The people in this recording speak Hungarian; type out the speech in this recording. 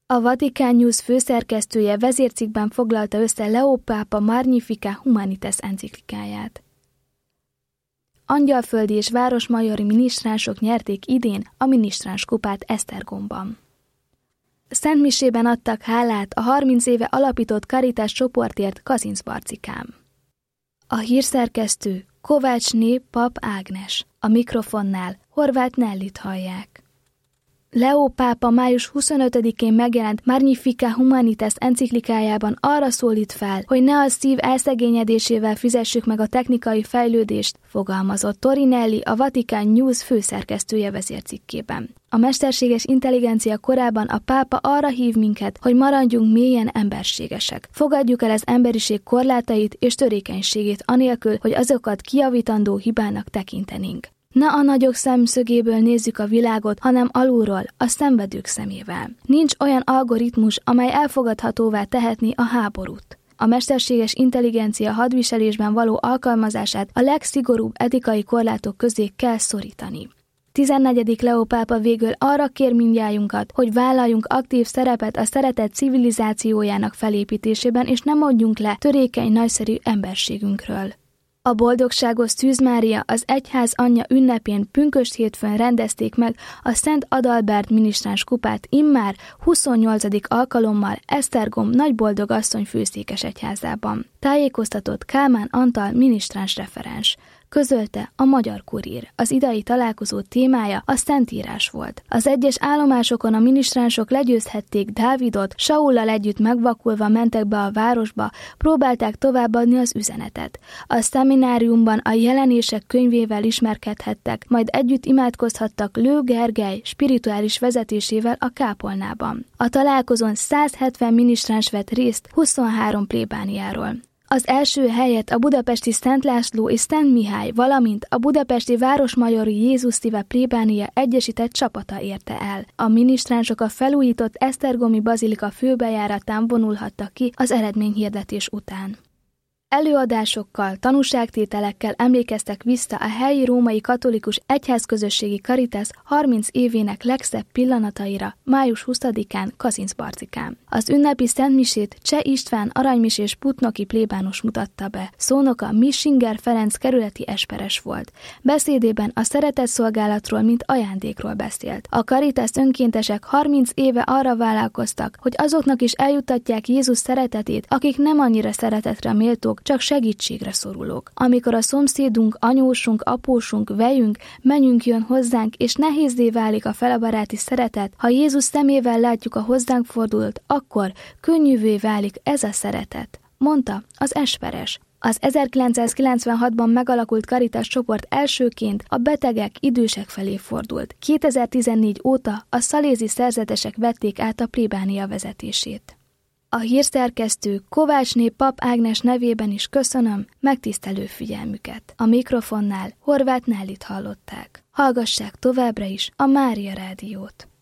A Vatican News főszerkesztője vezércikkben foglalta össze Leo pápa Magnificat Humanitas enciklikáját. Angyalföldi és városmajori minisztránsok nyerték idén a minisztráns kupát Esztergomban. Szentmisében adtak hálát a 30 éve alapított Caritas csoportért Kazincbarcikán. A hírszerkesztő Kovácsné Pap Ágnes, a mikrofonnál Horváth Nellit hallják. Leo pápa május 25-én megjelent Magnificat Humanitas enciklikájában arra szólít fel, hogy ne a szív elszegényedésével fizessük meg a technikai fejlődést, fogalmazott Torinelli, a Vatican News főszerkesztője vezércikkében. A mesterséges intelligencia korában a pápa arra hív minket, hogy maradjunk mélyen emberségesek. Fogadjuk el az emberiség korlátait és törékenységét anélkül, hogy azokat kijavítandó hibának tekintenénk. Ne a nagyok szemszögéből nézzük a világot, hanem alulról, a szenvedők szemével. Nincs olyan algoritmus, amely elfogadhatóvá tehetné a háborút. A mesterséges intelligencia hadviselésben való alkalmazását a legszigorúbb etikai korlátok közé kell szorítani. 14. Leo pápa végül arra kér mindnyájunkat, hogy vállaljunk aktív szerepet a szeretet civilizációjának felépítésében, és ne mondjunk le törékeny nagyszerű emberségünkről. A boldogságos Szűz Mária, az egyház anyja ünnepén pünkösd hétfőn rendezték meg a Szent Adalbert minisztráns kupát immár 28. alkalommal Esztergom Nagyboldogasszony főszékesegyházában. Tájékoztatott Kálmán Antal minisztráns referens. Közölte a Magyar Kurír. Az idei találkozó témája a Szentírás volt. Az egyes állomásokon a minisztránsok legyőzhették Dávidot, Saullal együtt megvakulva mentek be a városba, próbálták továbbadni az üzenetet. A szemináriumban a jelenések könyvével ismerkedhettek, majd együtt imádkozhattak Lő Gergely spirituális vezetésével a kápolnában. A találkozón 170 minisztráns vett részt 23 plébániáról. Az első helyet a budapesti Szent László és Szent Mihály, valamint a budapesti Városmajori Jézus Szíve plébánia egyesített csapata érte el. A minisztránsok a felújított esztergomi bazilika főbejáratán vonulhattak ki az eredményhirdetés után. Előadásokkal, tanúságtételekkel emlékeztek vissza a helyi római katolikus egyházközösségi Caritas 30 évének legszebb pillanataira május 20-án Kazincbarcikán. Az ünnepi szentmisét Cseh István aranymisés putnoki plébános mutatta be. Szónoka Missinger Ferenc kerületi esperes volt. Beszédében a szeretetszolgálatról, mint ajándékról beszélt. A Caritas önkéntesek 30 éve arra vállalkoztak, hogy azoknak is eljuttatják Jézus szeretetét, akik nem annyira szeretetre méltók, csak segítségre szorulók. Amikor a szomszédunk, anyósunk, apósunk, vejünk, menünk jön hozzánk, és nehézzé válik a felebaráti szeretet, ha Jézus szemével látjuk a hozzánk fordulót, akkor könnyűvé válik ez a szeretet, mondta az esperes. Az 1996-ban megalakult Caritas csoport elsőként a betegek, idősek felé fordult. 2014 óta a szalézi szerzetesek vették át a plébánia vezetését. A hírszerkesztő Kovácsné Pap Ágnes nevében is köszönöm megtisztelő figyelmüket. A mikrofonnál Horváth Nellit hallották. Hallgassák továbbra is a Mária Rádiót.